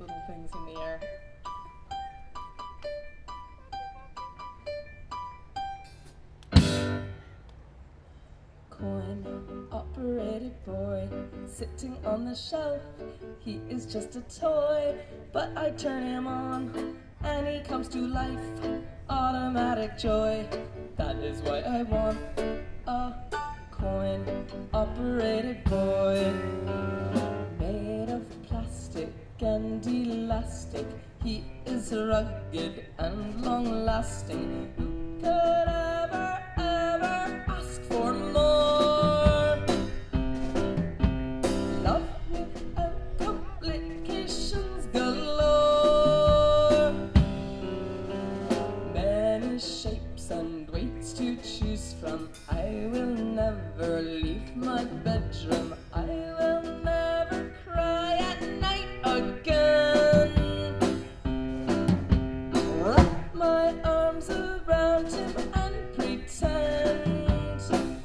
little things in the air. Coin-operated boy sitting on the shelf. He is just a toy, but I turn him on and he comes to life. Automatic joy. That is why I want a coin-operated boy. Made of plastic and elastic, he is rugged and long-lasting. Who could ever ask for more? Love without complications galore. Many shapes and weights to choose from. I will never leave my bedroom. I will never cry at night again. Wrap my arms around him and pretend.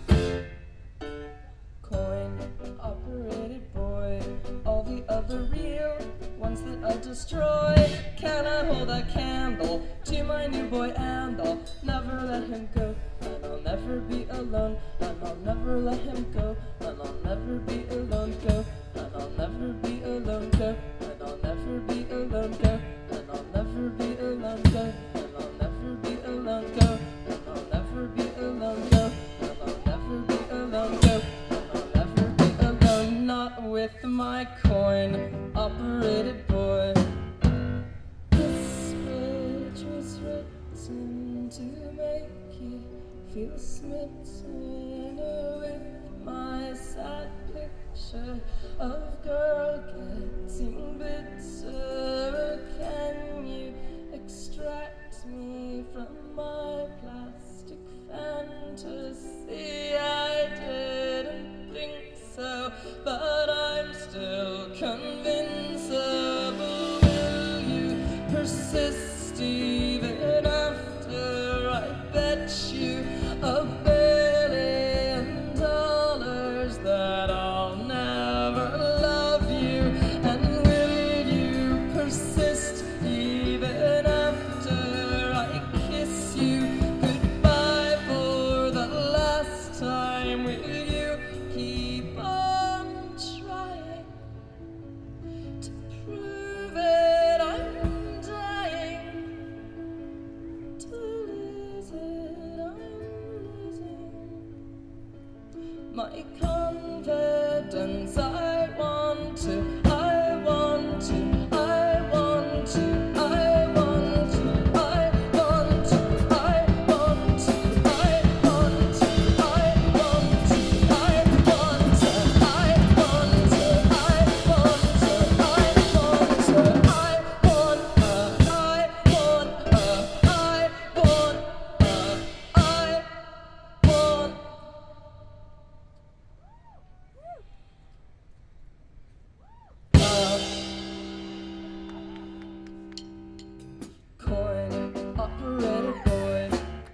Coin-operated boy, all the other real ones that I destroy. Can I hold a candle to my new boy, and I'll never let him go, and I'll never be alone, and I'll never let him go, and I'll never be alone, go, and I'll never be alone, go, and I'll never be alone, go, and I'll never be alone, go, and I'll never be alone, go, and I'll never be alone, go, and I'll never be alone, go, and I'll never be alone, not with my coin-operated boy. This page was written to make you feel smitten with my sad picture of girl getting bitter. Can you extract me from my plastic fantasy? I didn't think so, but I'm still convincible. Will you persist even after I bet you $1 billion that I'll never love you? And will you persist even after I kiss you goodbye for the last time? Will you keep on trying to prove it? I'm dying to lose it. I'm losing my confidence. I want to, I want to, I want to, I want to, I want to, I want to, I want to, I want to, I want to, I want to, I want to, I want to, I want, I want, coin-operated boy.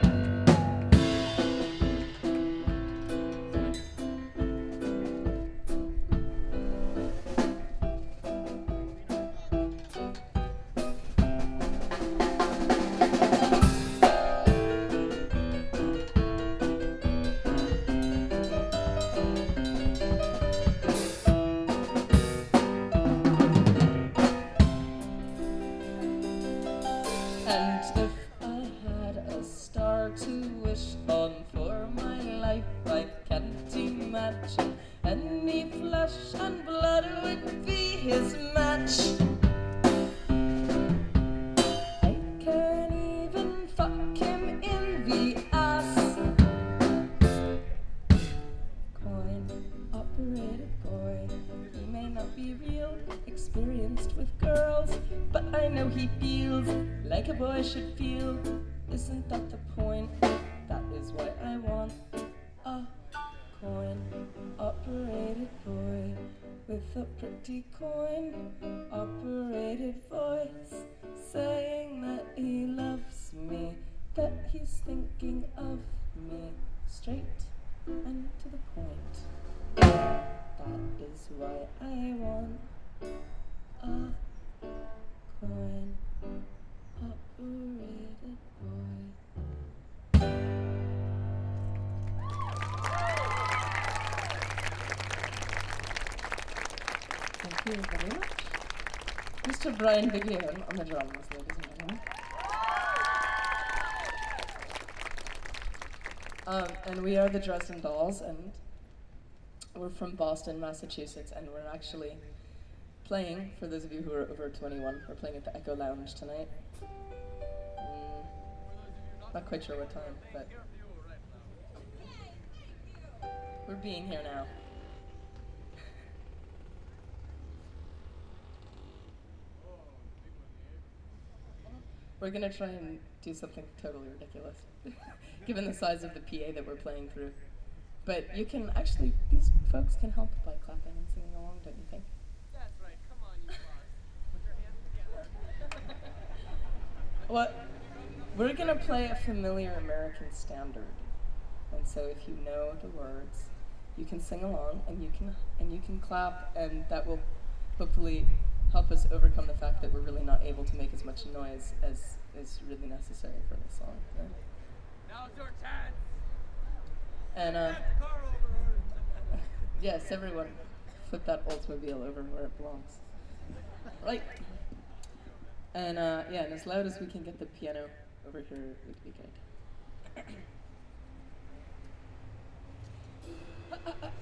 And if I had a star to wish on for my life, I can't imagine any flesh and blood would be his match. I can't even fuck him in the ass. Coin-operated boy, he may not be real experienced with girls, but I know he feels like a boy should feel. Isn't that the point? That is why I want a coin-operated boy with a pretty coin-operated voice, saying that he loves me, that he's thinking of me, straight and to the point. That is why I want a Mr. Brian Vivian on the drums, ladies and gentlemen. And we are the Dresden Dolls, and we're from Boston, Massachusetts, and we're actually playing, for those of you who are over 21, we're playing at the Echo Lounge tonight. Not quite sure what time, but we're being here now. We're gonna try and do something totally ridiculous, given the size of the PA that we're playing through. But you can actually, these folks can help by clapping and singing along, don't you think? That's right, come on, you boss. Put your hands together. Well, we're gonna play a familiar American standard. And so if you know the words, you can sing along and you can clap, and that will hopefully help us overcome the fact that we're really not able to make as much noise as is really necessary for this song. Yeah. Now it's your chance. And Get the car over. yes, everyone, flip that Oldsmobile over where it belongs. Right. And yeah, and as loud as we can get the piano over here would be good.